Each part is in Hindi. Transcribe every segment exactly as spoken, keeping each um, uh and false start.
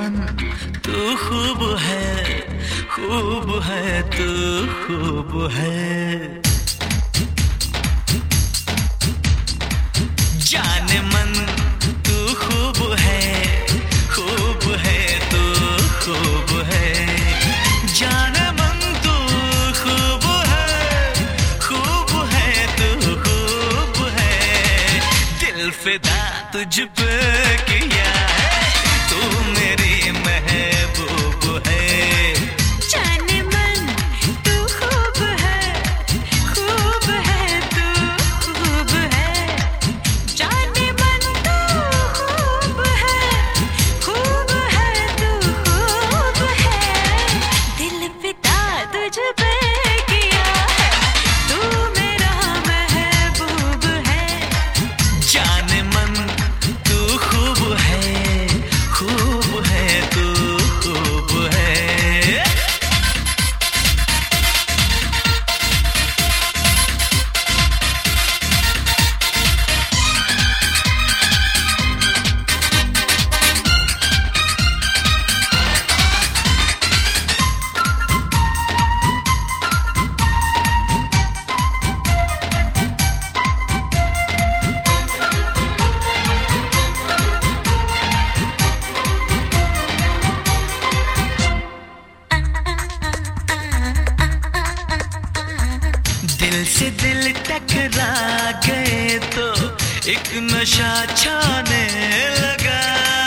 मन तू खूब है, खूब है तू खूब है। जाने मन तू खूब है, खूब है तू खूब है। जाने मन तू खूब है, खूब है तू खूब है। दिल फिदा तुझ पे किया है, तू मेरी महबूब है। जाने मन तू खूब है, खूब है तू खूब है। जाने मन तू खूब है, खूब है तू खूब है। दिल फिदा तुझ पे किया है, तू मेरा महबूब है। जाने मन तू खूब है, खूब है तू खूब है। दिल से दिल टकरा गए तो एक नशा छाने लगा।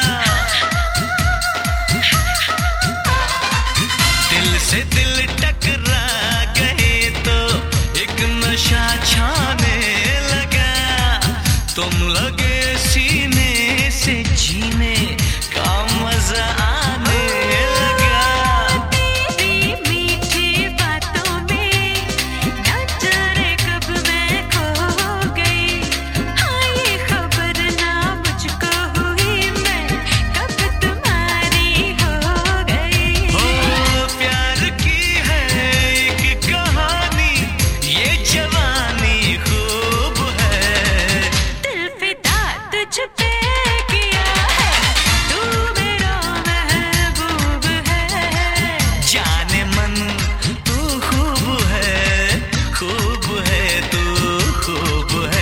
दिल से दिल टकरा गए तो एक नशा छाने लगा। तुम लगे सीने से जीने का मजा आने लगा। तेरी मीठी बातों में न जाने कब मैं खो गई। हाँ ये खबर ना मुझको हुई, मैं कब तुम्हारी हो गई। हो प्यार की है एक कहानी, ये जवानी खूब है। दिल फिदा तुझ पे किया है, तू मेरा महबूब है। जाने मन तू खूब है, खूब है तू खूब है।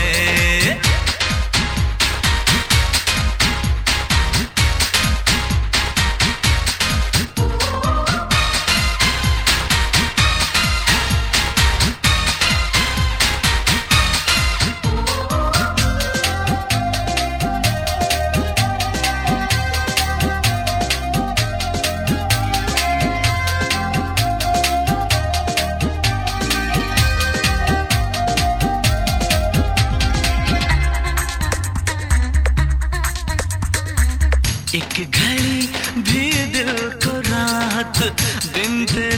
एक घड़ी भी दिल को राहत, दिन तेरे